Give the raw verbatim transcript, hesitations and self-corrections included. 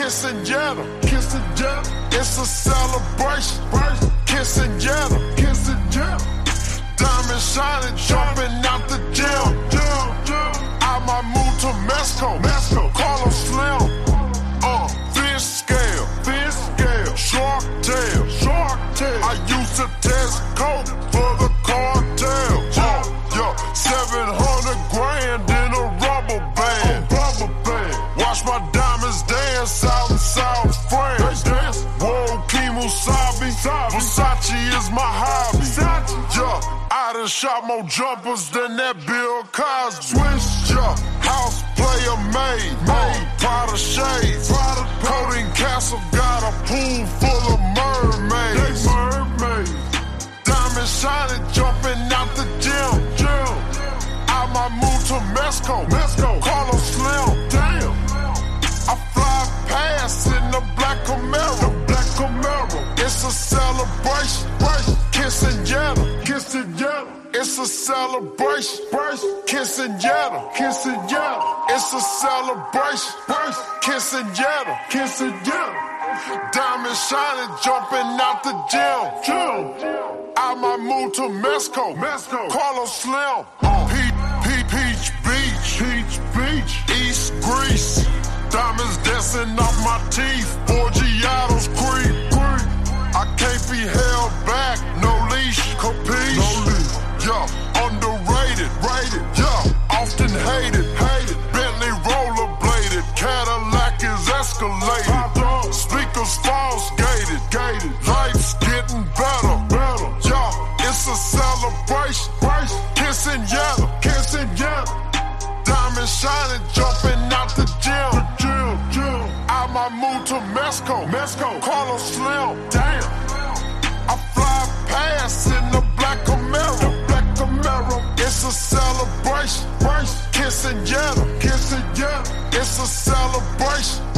Quinceañera, quinceañera, it's a celebration. Quinceañera, quinceañera, diamond shining, jumping out the gym. I might move to Mexico, Mexico, Carlos Slim. Uh, fish scale, fish scale, shark tail, shark tail. I used to test coke for the cartel. Uh, yeah, seven hundred grand in a rubber band. A rubber band. Watch my diamonds dance out in South France. Whoa, Kimosabi, Versace is my hobby. Yeah, I done shot more jumpers than that Bill Cosby. Yeah, house player made, made, Prada shades. Coating Castle got a pool full of mermaids. Diamond shining, jumping out the gym. I might move to Mexico, Mexico, Carlos Slim. Damn. I fly past in the black Camaro, the black Camaro. It's a celebration, quinceañera, quinceañera. It's a celebration, quinceañera, quinceañera. It's a celebration, quinceañera, quinceañera. Diamond shining, jumping out the gym. I might move to Mexico, Mexico, Carlos Slim. Peach, Peach, Peach Beach, Peach Beach, East Greece. Diamonds dancing off my teeth, Borgiatos creep. I can't be held back, no leash, capiche? No leash. Yeah, underrated, rated, yeah, often hated, hated. Bentley rollerbladed, Cadillac is escalated. Speakers false gated, gated. Life's getting better, better. Yeah, it's a celebration, quinceañera, quinceañera. Diamond shining, jumping out the gym. I might move to Mexico, Mexico, Carlos Slim. Damn. I fly past in the black Camaro, the black Camaro. It's a celebration, quinceañera, quinceañera. It's a celebration.